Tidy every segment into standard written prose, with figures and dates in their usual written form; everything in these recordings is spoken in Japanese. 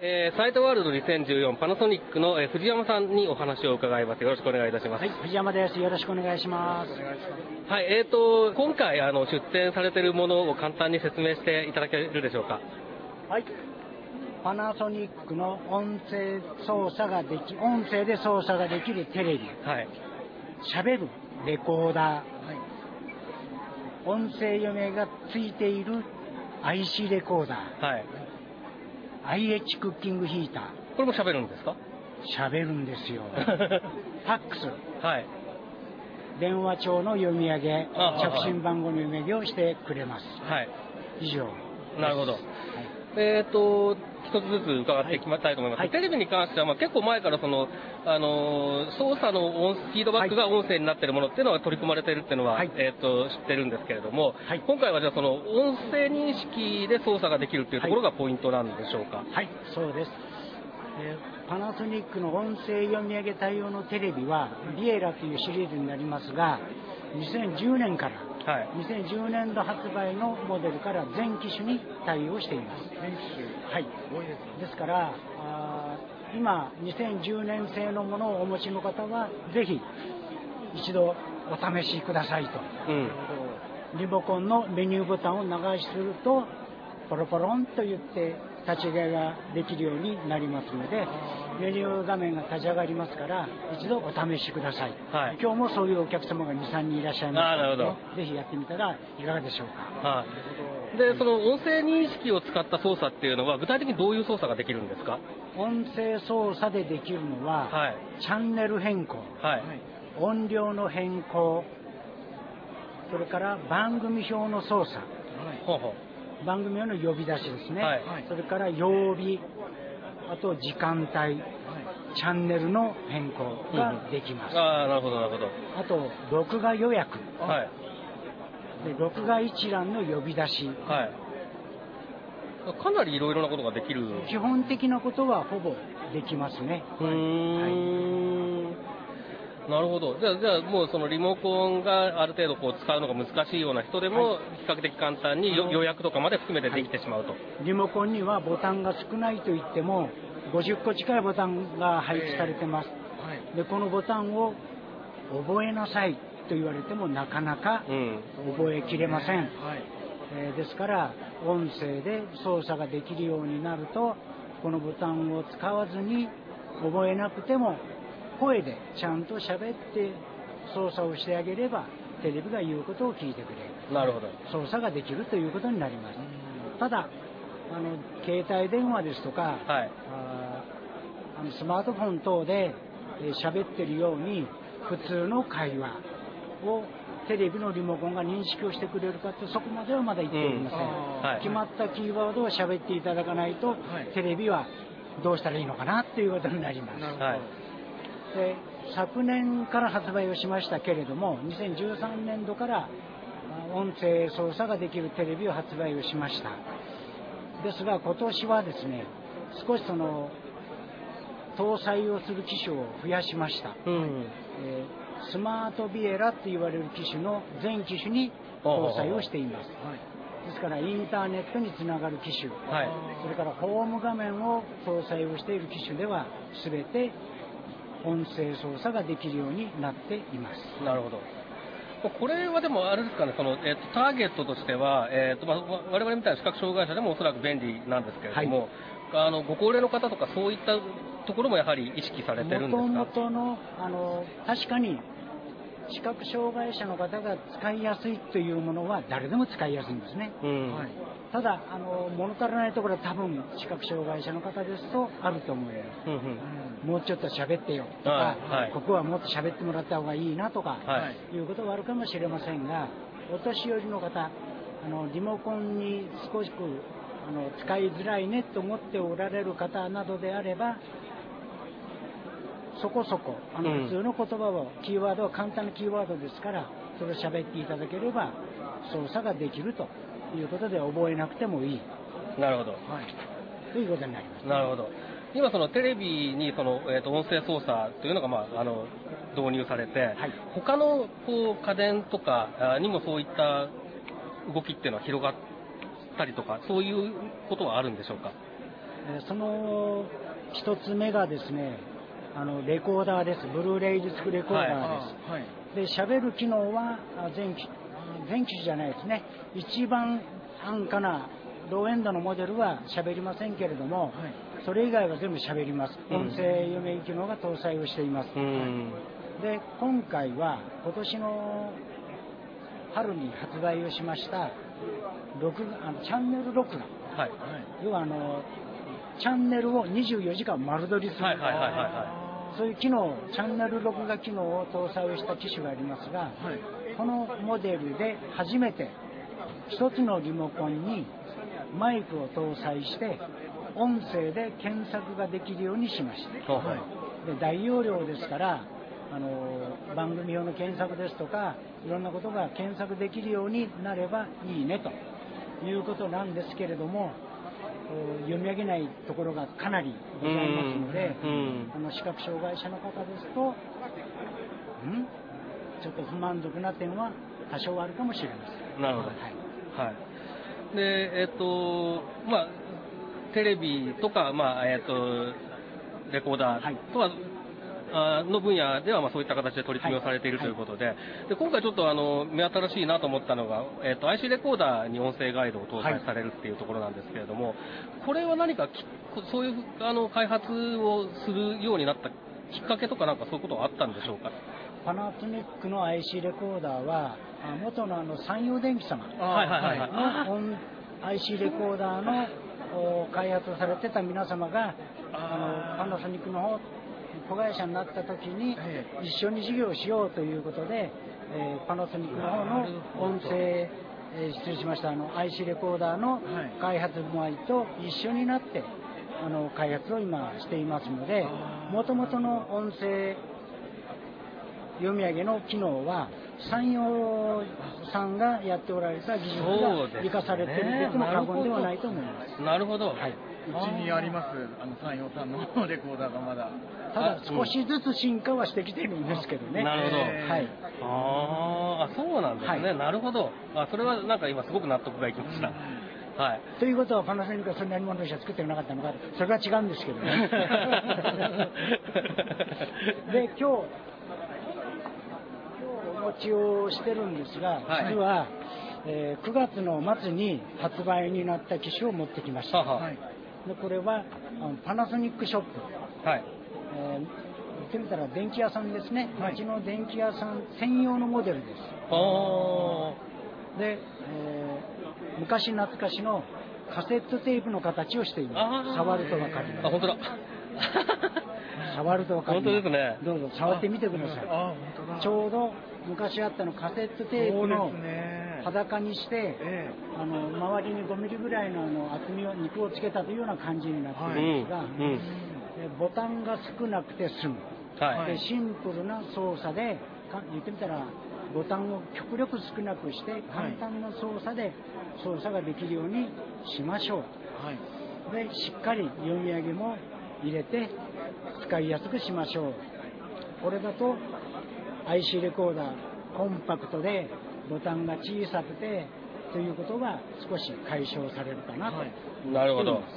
サイトワールド2014パナソニックの藤山さんにお話を伺います。よろしくお願いいたします。 はい、藤山です。よろしくお願いします。 はい、今回出展されているものを簡単に説明していただけるでしょうか。 はい。パナソニックの音声で操作ができるテレビ。 はい。 喋るレコーダー。はい。音声読みがついている IC レコーダー。 はい。 IH クッキングヒーター。 これも喋るんですか？ 喋るんですよ。ファックス。 はい。 電話帳の読み上げ、着信番号の読み上げをしてくれます。 はい。 以上。 なるほど。はい、一つずつ伺っていきたいと思います。はい、テレビに関しては、結構前から操作のフィードバックが音声になっているものっていうのが取り組まれているっていうのは、知ってるんですけれども、はい、今回はじゃあその音声認識で操作ができるっていうところがポイントなんでしょうか。 はい、そうです。パナソニックの音声読み上げ対応のテレビはビエラというシリーズになりますが、2010年から、はい、2010年度発売のモデルから全機種に対応しています。全機種、はい、多いですね。ですから今2010年製のものをお持ちの方はぜひ一度お試しくださいと、リモコンのメニューボタンを長押しするとポロポロンと言って立ち上げができるようになりますので、メニュー画面が立ち上がりますから一度お試しください。はい、今日もそういうお客様が 2,3 人いらっしゃいますので、ぜひやってみたらいかがでしょうか。 はい、でその音声認識を使った操作っていうのは具体的にどういう操作ができるんですか？ 音声操作でできるのは、はい、チャンネル変更、はい、音量の変更、それから番組表の操作、番組用の呼び出しですね、はい、それから曜日、あと時間帯、チャンネルの変更ができます。 なるほどなるほど。 あと録画予約、はい、で録画一覧の呼び出し、はい、 かなりいろいろなことができる。 基本的なことはほぼできますね。 なるほど。じゃあもうそのリモコンがある程度使うのが難しいような人でも、比較的簡単に予約とかまで含めてできてしまうと。 リモコンにはボタンが少ないといっても50個近いボタンが配置されてます。でこのボタンを覚えなさいと言われてもなかなか覚えきれません。ですから音声で操作ができるようになると、このボタンを使わずに覚えなくても声でちゃんと喋って操作をしてあげればテレビが言うことを聞いてくれる。 なるほど。 操作ができるということになります。ただ携帯電話ですとか、はい、スマートフォン等で喋ってるように普通の会話をテレビのリモコンが認識をしてくれるかって、そこまではまだ言っておりません。はい、決まったキーワードを喋っていただかないと、テレビはどうしたらいいのかなっていうことになります。はい、で昨年から発売をしましたけれども、2013年度から音声操作ができるテレビを発売をしました。ですが今年はですね、少し搭載をする機種を増やしました。スマートビエラって言われる機種の全機種に搭載をしています。ですからインターネットにつながる機種、はい、それからホーム画面を搭載をしている機種では全て音声操作ができるようになっています。 なるほど。これはでもあれですかね、ターゲットとしては、我々みたいな視覚障害者でもおそらく便利なんですけれども、はい、ご高齢の方とかそういったところもやはり意識されてるんですか？ もともとの確かに視覚障害者の方が使いやすいというものは誰でも使いやすいんですね。はい、ただ物足らないところは多分視覚障害者の方ですとあると思います。もうちょっと喋ってよとか、はい、ここはもっと喋ってもらった方がいいなとか、はい、いうことがあるかもしれませんが、お年寄りの方リモコンに少し使いづらいねと思っておられる方などであれば、そこそこ普通の言葉をキーワードは簡単なキーワードですから、それを喋っていただければ操作ができるということで覚えなくてもいい。 なるほど。はい、 ということになります。 なるほど。今テレビに音声操作というのが導入されて、はい、他の家電とかにもそういった動きっていうのは広がったりとか、そういうことはあるんでしょうか？ その一つ目がですね、レコーダーです。ブルーレイディスクレコーダーです。で、喋る機能は全機種じゃないですね。一番安価なローエンドのモデルは喋りませんけれども、それ以外は全部喋ります。音声読み機能が搭載をしています。で、今回は今年の春に発売をしましたチャンネル録画、要はチャンネルを24時間丸撮りする、そういう機能、チャンネル録画機能を搭載をした機種がありますが、このモデルで初めて一つのリモコンにマイクを搭載して音声で検索ができるようにしました。で、大容量ですから番組用の検索ですとかいろんなことが検索できるようになればいいねということなんですけれども、読み上げないところがかなりございますので、視覚障害者の方ですとちょっと不満足な点は多少あるかもしれません。 なるほど。で、テレビとか、レコーダーとは、の分野ではそういった形で取り組みをされているということで、今回ちょっと目新しいなと思ったのが、IC レコーダーに音声ガイドを搭載されるっていうところなんですけれども、これは何かそういう開発をするようになったきっかけとかなんかそういうことはあったんでしょうか。 パナソニックの IC レコーダーは元の三洋電機様のIC レコーダーの開発をされてた皆様がパナソニックの方子会社になった時に一緒に事業をしようということで、パナソニックの方の音声、失礼しましたIC レコーダーの開発部合と一緒になって開発を今していますので、もともとの音声読み上げの機能は山陽さんがやっておられた技術が生かされていると言っても過言ではないと思います。 なるほど。 うちにあります山陽さんのレコーダーがまだ。 ただ少しずつ進化はしてきてるんですけどね。 なるほど。そうなんですね。なるほど。それはなんか今すごく納得がいきました。 ということはパナソニックはそんなにものしか作ってなかったのか、それは違うんですけどね。で、今日お持ちをしてるんですが、実は、9月の末に発売になった機種を持ってきました。でこれはパナソニックショップ、言ってみたら電気屋さんですね。うちの電気屋さん専用のモデルです。で、昔懐かしのカセットテープの形をしています。触ると分かります。 本当だ。 触ると分かります。 本当ですね。 どうぞ触ってみてください。ちょうど昔あったのカセットテープの裸にして、周りに5ミリぐらいの厚みを肉をつけたというような感じになっているんですが、ボタンが少なくて済む、でシンプルな操作で言ってみたらボタンを極力少なくして簡単な操作で操作ができるようにしましょう。でしっかり読み上げも入れて使いやすくしましょう。これだと IC レコーダーコンパクトでボタンが小さくてということが少し解消されるかなと。 なるほど。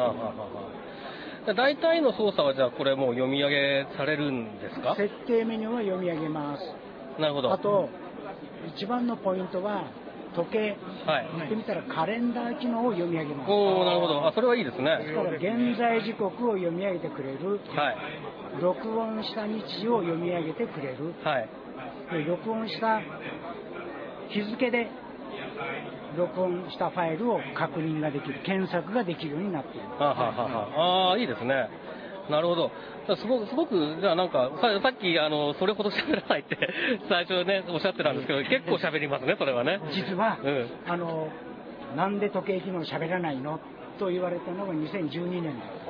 大体の操作はじゃあこれもう読み上げされるんですか？ 設定メニューは読み上げます。 なるほど。 あと一番のポイントは時計、言ってみたらカレンダー機能を読み上げます。 なるほど。それはいいですね。 ですから現在時刻を読み上げてくれる、録音した日時を読み上げてくれる、で録音した日付で録音したファイルを確認ができる、検索ができるようになっている。 いいですね。なるほど。すごくじゃあなんかさっきそれほど喋らないって最初ねおっしゃってたんですけど、結構喋りますねそれはね。 実は、なんで時計機能喋らないのと言われたのが2012年です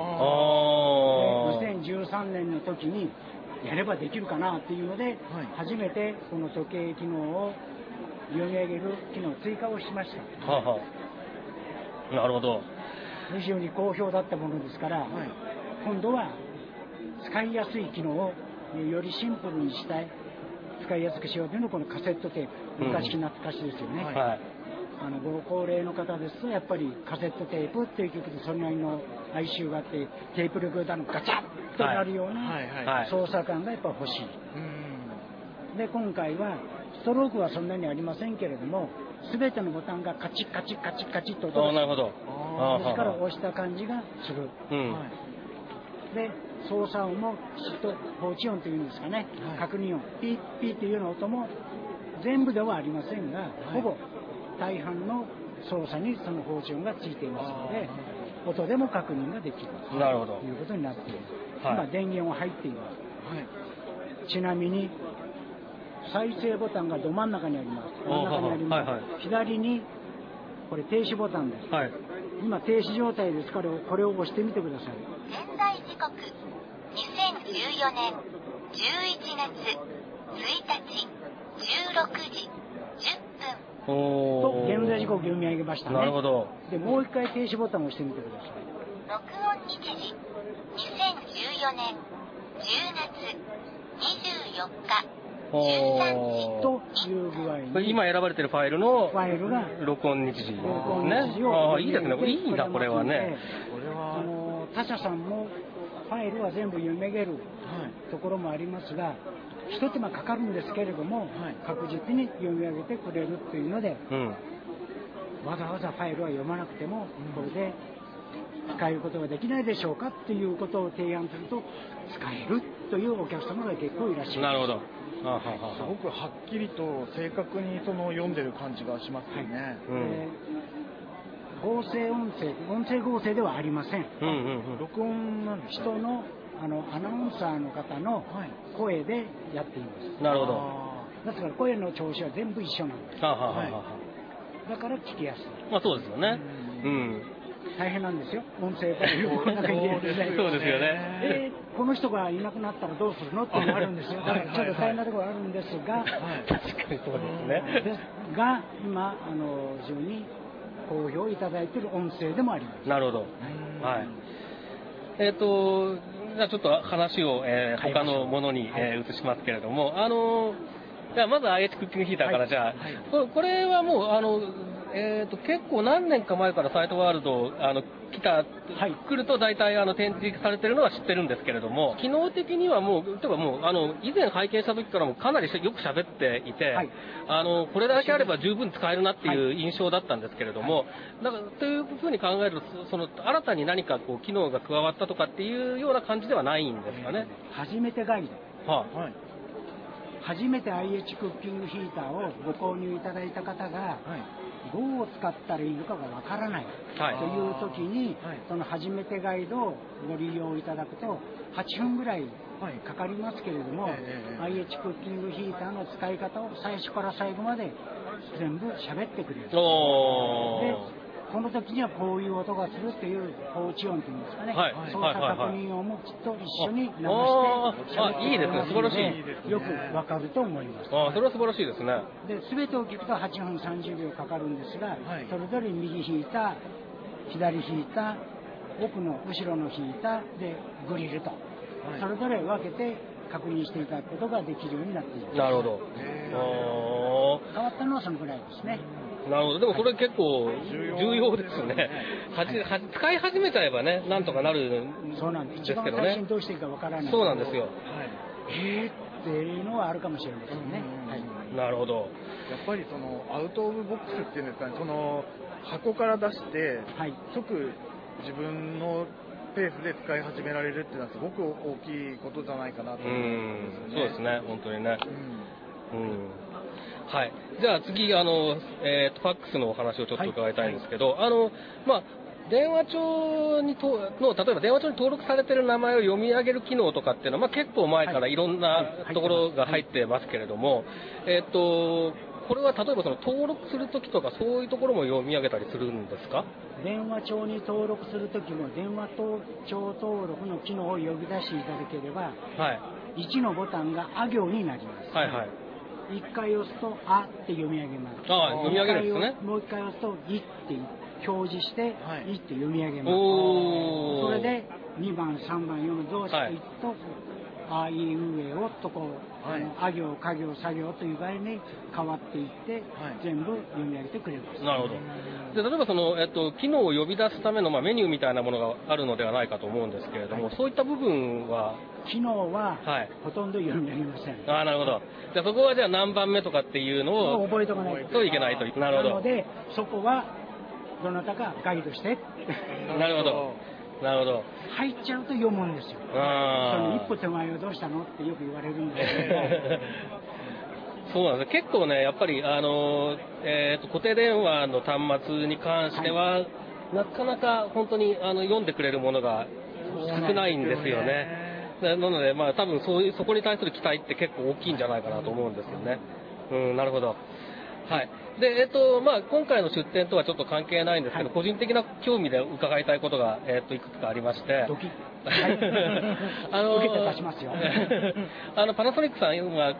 。2013年の時にやればできるかなっていうので、初めてこの時計機能を読み上げる機能を追加をしました。 なるほど。 非常に好評だったものですから、今度は使いやすい機能をよりシンプルにしたい、使いやすくしようというのがこのカセットテープ、昔懐かしですよね。 ご高齢の方ですとやっぱりカセットテープっていう曲でそれなりの哀愁があってテープレコーダーのガチャッとなるような操作感がやっぱ欲しい。で今回はストロークはそんなにありませんけれども全てのボタンがカチッカチッカチッカチッと音がする。 なるほど。 ですから押した感じがする。で操作音もきっと放置音というんですかね、確認音ピッピッというような音も全部ではありませんが、ほぼ大半の操作にその放置音がついていますので音でも確認ができるということになっている。今電源は入っています。ちなみに再生ボタンがど真ん中にあります。真ん中にあります。左にこれ停止ボタンです。今停止状態ですからこれを押してみてください。 現在時刻2014年11月1日16時10分と現在時刻読み上げましたね。 なるほど。 でもう一回停止ボタンを押してみてください。 録音日時2014年10月24日13時という具合に今選ばれているファイルのファイルが録音日時ね。 いいですね。いいんだこれはね。 他社さんもファイルは全部読み上げるところもありますが、一手間かかるんですけれども、確実に読み上げてくれるというので、わざわざファイルは読まなくてもこれで使えることができないでしょうかっていうことを提案すると使えるというお客様が結構いらっしゃいます。 なるほど。 すごくはっきりと正確にその読んでる感じがしますよね。 合成音声合成ではありません。 録音なんです。 人のアナウンサーの方の声でやっています。 なるほど。 ですから声の調子は全部一緒なんです。だから聞きやすい。 そうですよね。 大変なんですよ。音声ファイルをこの中に入れるね。 そうですよね。 この人がいなくなったらどうするのっていうのがあるんですよ。だからちょっと大変なところあるんですが、 確かにそうですね。 が今非常に好評いただいている音声でもあります。 なるほど。じゃあちょっと話を、他のものに、移しますけれども、じゃあまず IH クッキングヒーターからじゃあ、これはもう結構何年か前からサイトワールド来ると大体展示されてるのは知ってるんですけれども、機能的にはもう例えばもう以前拝見した時からもかなりよく喋っていて、これだけあれば十分使えるなっていう印象だったんですけれども、だからというふうに考えるとその新たに何かこう機能が加わったとかっていうような感じではないんですかね。 初めてガイド。初めて IH クッキングヒーターをご購入いただいた方が、どう使ったらいいのかがわからないという時に、その初めてガイドをご利用いただくと8分ぐらいかかりますけれども、IH クッキングヒーターの使い方を最初から最後まで全部喋ってくれる。でこの時にはこういう音がするっていう放置音というんですかね、操作確認音もきっと一緒に流して喋ってくれますので、よくわかると思います。 それは素晴らしいですね。 で全てを聞くと8分30秒かかるんですが、それぞれ右弾いた、左弾いた、奥の後ろの弾いたでグリルと、それぞれ分けて確認していただくことができるようになっています。 なるほど。 変わったのはそのぐらいですね。 なるほど。でもそれ結構重要ですよね。使い始めちゃえばね、なんとかなるんですけどね。 そうなんです。一番最初にどうしていいかわからない。 そうなんですよ。 っていうのはあるかもしれませんね。 なるほど。 やっぱりそのアウトオブボックスっていうんですかね、その箱から出して、即自分のペースで使い始められるっていうのはすごく大きいことじゃないかなと思うんですよね。 そうですね、本当にね。はい。じゃあ次、ファックスのお話をちょっと伺いたいんですけど、電話帳に例えば電話帳に登録されている名前を読み上げる機能とかっていうのは、結構前からいろんなところが入ってますけれども、これは例えばその登録するときとかそういうところも読み上げたりするんですか？ 電話帳に登録するときも電話帳登録の機能を呼び出していただければ、1のボタンがあ行になります。1回押すとあって読み上げます。 読み上げるんですね。 もう1回押すといって表示していって読み上げます。それで 2番、3番、4番、どうしていくと、あいうえおとこう、あ行、か行、作業という場合に変わっていって、全部読み上げてくれます。 なるほど。で、例えばその、機能を呼び出すための、メニューみたいなものがあるのではないかと思うんですけれども、そういった部分は機能は、ほとんど読み上げません。 なるほど。じゃあそこはじゃあ何番目とかっていうのを覚えておかないといけないと。なるほど。 なので、そこは、どなたかガイドして。 なるほど。なるほど。 入っちゃうと読むんですよ。その一歩手前をどうしたのってよく言われるんですけど。 そうなんです。結構ね、やっぱり、固定電話の端末に関しては、なかなか本当に読んでくれるものが少ないんですよね。なので、多分そこに対する期待って結構大きいんじゃないかなと思うんですよね。なるほど。はい。で、今回の出展とはちょっと関係ないんですけど、個人的な興味で伺いたいことが、いくつかありまして。 ドキッ。受けて出しますよ。 パナソニックさんは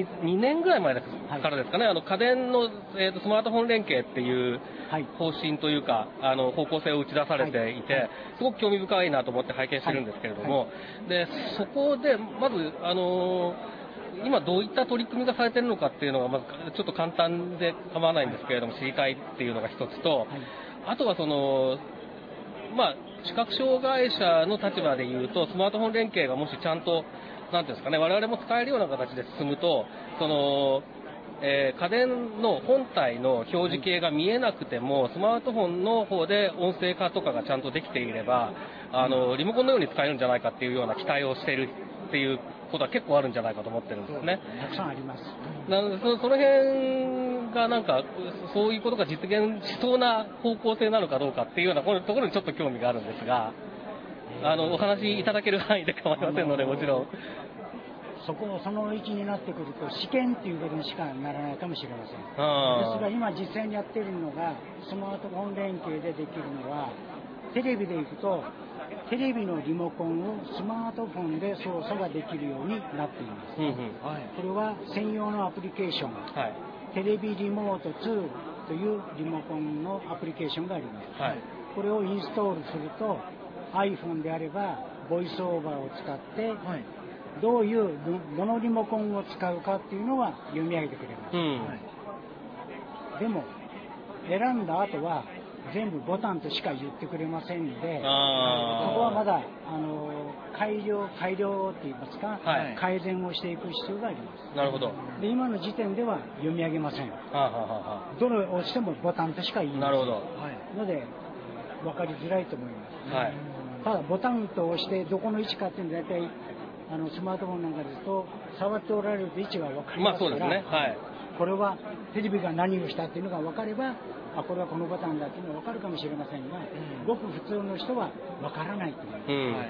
2年ぐらい前からですかね、家電の、スマートフォン連携っていう方針というか、方向性を打ち出されていて、すごく興味深いなと思って拝見してるんですけれども、で、そこで、まず、今どういった取り組みがされているのかっていうのが、まずちょっと簡単で構わないんですけれども、知りたいっていうのが一つと、あとはその、視覚障害者の立場で言うと、スマートフォン連携がもしちゃんと、なんていうんですかね、我々も使えるような形で進むと、その、家電の本体の表示系が見えなくても、スマートフォンの方で音声化とかがちゃんとできていれば、リモコンのように使えるんじゃないかっていうような期待をしているっていうことは結構あるんじゃないかと思ってるんですね。 たくさんあります。 なので、その辺がなんか、そういうことが実現しそうな方向性なのかどうかっていうようなところにちょっと興味があるんですが、お話いただける範囲で構いませんので、もちろん。 その位置になってくると、試験っていうことにしかならないかもしれません。ですが、今実際にやっているのが、スマートフォン連携でできるのは、テレビでいくと、テレビのリモコンをスマートフォンで操作ができるようになっています。これは専用のアプリケーション、テレビリモート2というリモコンのアプリケーションがあります。これをインストールすると、iPhone であれば、ボイスオーバーを使って、どのリモコンを使うかっていうのは読み上げてくれます。でも、選んだ後は、全部ボタンとしか言ってくれませんので、そこはまだ改良って言いますか、改善をしていく必要があります。 なるほど。 で、今の時点では読み上げません。どれを押してもボタンとしか言いません。 なるほど。 ので、分かりづらいと思います。ただ、ボタンと押してどこの位置かっていうのは大体、スマートフォンなんかですと、触っておられると位置が分かりますから、これはテレビが何をしたっていうのが分かれば、これはこのボタンだっていうのが分かるかもしれませんが、ごく普通の人は分からないと思います。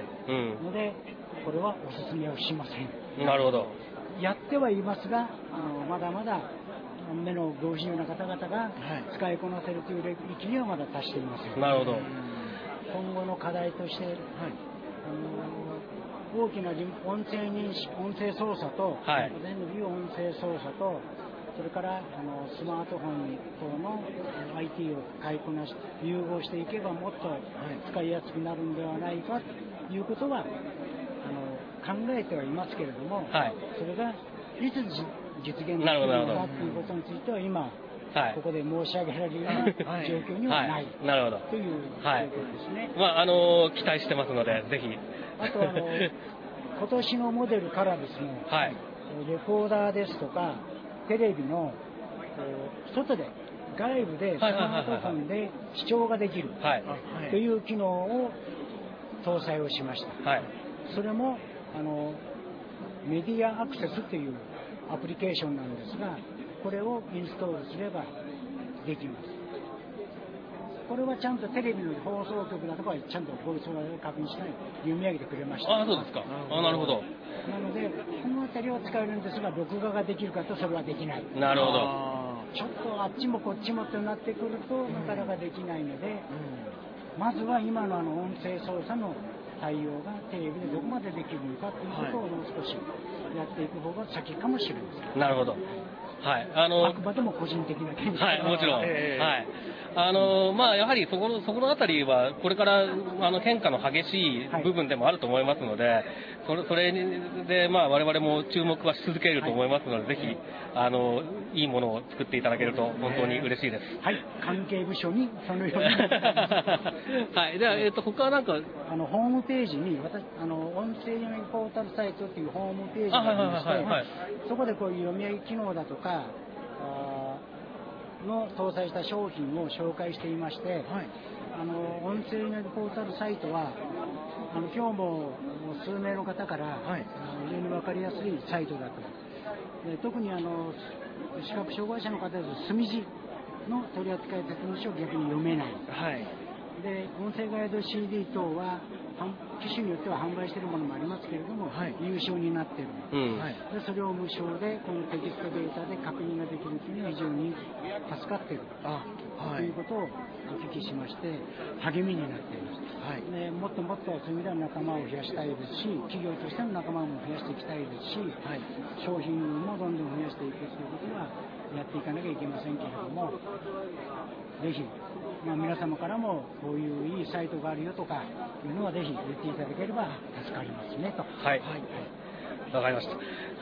ので、これはお勧めをしません。 なるほど。 やってはいますが、まだまだ目のご不自由な方々が使いこなせるという域にはまだ達していません。 なるほど。 今後の課題として、大きな音声認識、音声操作と、全部音声操作と、それからスマートフォン等の IT を使いこなし融合していけばもっと使いやすくなるんではないかということは考えてはいますけれども、それがいつ実現できるのかということについては今ここで申し上げられるような状況にはないという状況ですね。 期待してますのでぜひ。 あと今年のモデルからですね、レコーダーですとかテレビの外で外部でスマートフォンで視聴ができるという機能を搭載をしました。それもメディアアクセスというアプリケーションなんですが、これをインストールすればできます。これはちゃんとテレビの放送局だとかちゃんとボイスを確認しない読み上げてくれました。 そうですか。なるほど。 なのでこの辺りは使えるんですが、録画ができるかとそれはできない。 なるほど。 ちょっとあっちもこっちもとなってくるとなかなかできないので、まずは今の音声操作の対応がテレビでどこまでできるのかということをもう少しやっていく方が先かもしれません。 なるほど。 あくまでも個人的な見解。 もちろん。 まあ、やはりそこのあたりは、これから変化の激しい部分でもあると思いますので、それで、まあ、我々も注目はし続けると思いますので、ぜひ、いいものを作っていただけると本当に嬉しいです。 はい、関係部署にそのようにはい、では、他はなんか、 ホームページに、音声読みポータルサイトっていうホームページがありまして、そこでこういう読み上げ機能だとか、の搭載した商品を紹介していまして、音声読みポータルサイトは、今日も数名の方から、非常に分かりやすいサイトだと。特に視覚障害者の方ですと、墨字の取扱説明書を逆に読めない。で、音声ガイド CD 等は機種によっては販売しているものもありますけれども、有償になっている、でそれを無償でこのテキストデータで確認ができるというのは非常に助かっているということをお聞きしまして、励みになっています、でもっともっとそういう意味では仲間を増やしたいですし、企業としての仲間も増やしていきたいですし、商品もどんどん増やしていくということはやっていかなきゃいけませんけれども、ぜひ皆様からもこういういいサイトがあるよとかいうのはぜひ言っていただければ助かりますねと。 わかりました。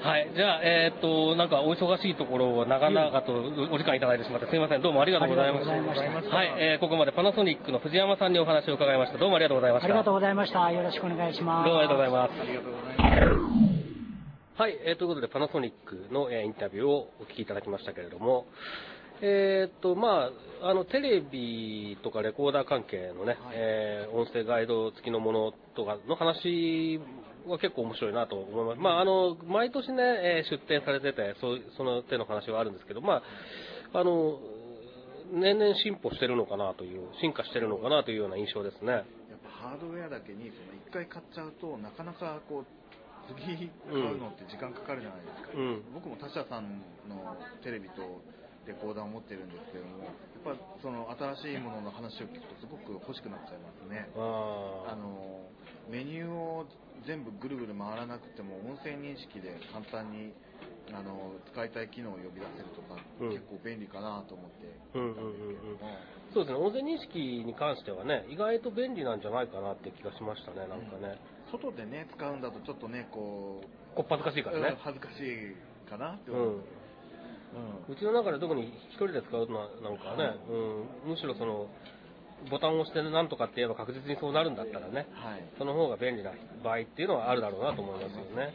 はい。じゃあ、なんかお忙しいところを長々とお時間いただいてしまってすみません。どうもありがとうございました。はい。ここまでパナソニックの藤山さんにお話を伺いました。どうもありがとうございました。 ありがとうございました。よろしくお願いします。 どうもありがとうございます。 ありがとうございます。 はい。ということでパナソニックのインタビューをお聞きいただきましたけれども、まあ、テレビとかレコーダー関係のね、音声ガイド付きのものとかの話は結構面白いなと思います。まあ、毎年ね、出展されてて、その手の話はあるんですけど、まあ、年々進歩してるのかなという、進化してるのかなというような印象ですね。 やっぱハードウェアだけに、一回買っちゃうと、なかなかこう、次買うのって時間かかるじゃないですか。僕も他社さんのテレビとレコーダーを持ってるんですけども、やっぱその新しいものの話を聞くとすごく欲しくなっちゃいますね。メニューを全部ぐるぐる回らなくても音声認識で簡単に使いたい機能を呼び出せるとか、結構便利かなと思ってそうですね、音声認識に関してはね、意外と便利なんじゃないかなって気がしましたね、なんかね。 外でね、使うんだとちょっとね、こっぱずかしいからね。 恥ずかしいかなって思う。 うちの中で特に一人で使うのはなんかね、むしろそのボタンを押してなんとかって言えば確実にそうなるんだったらね、その方が便利な場合っていうのはあるだろうなと思いますよね。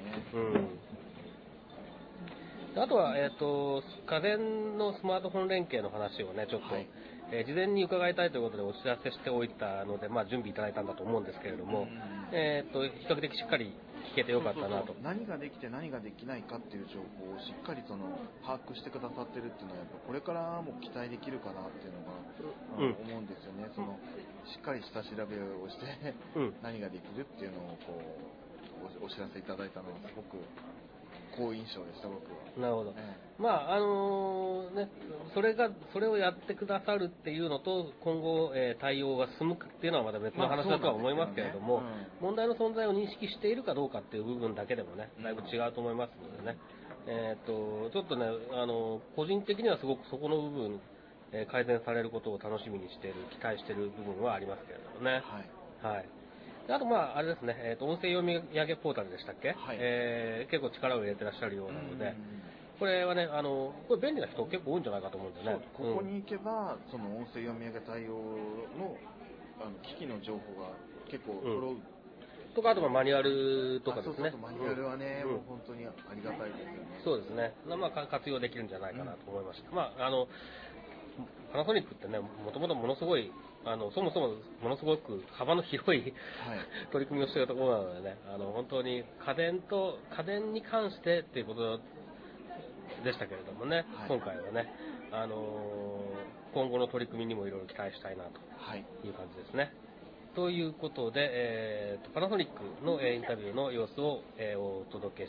あとは、家電のスマートフォン連携の話をね、ちょっと、事前に伺いたいということでお知らせしておいたので、まあ、準備いただいたんだと思うんですけれども、比較的しっかり聞けてよかったなと。 何ができて何ができないかっていう情報をしっかり把握してくださってるっていうのは、やっぱこれからも期待できるかなっていうのが、思うんですよね。しっかり下調べをして、何ができるっていうのをお知らせいただいたのはすごく好印象でした、僕は。 なるほど。まあね、それをやってくださるっていうのと、今後、対応が進むっていうのはまた別の話だとは思いますけれども、問題の存在を認識しているかどうかっていう部分だけでもね、だいぶ違うと思いますのでね。ちょっとね、個人的にはすごくそこの部分、改善されることを楽しみにしている、期待している部分はありますけれどもね。あと、まあ、あれですね、音声読み上げポータルでしたっけ、結構力を入れてらっしゃるようなので、これはね、これ便利な人結構多いんじゃないかと思うんでね。 ここに行けば、その音声読み上げ対応の機器の情報が結構揃う。 とか、あとマニュアルとかですね。 マニュアルはね、もう本当にありがたいですよね。 そうですね。まあ、活用できるんじゃないかなと思いました。まあ、パナソニックってね、もともとものすごい、そもそもものすごく幅の広い取り組みをしているところなのでね、本当に家電に関してっていうことでしたけれどもね、今回はね、今後の取り組みにもいろいろ期待したいなという感じですね。ということで、パナソニックのインタビューの様子をお届け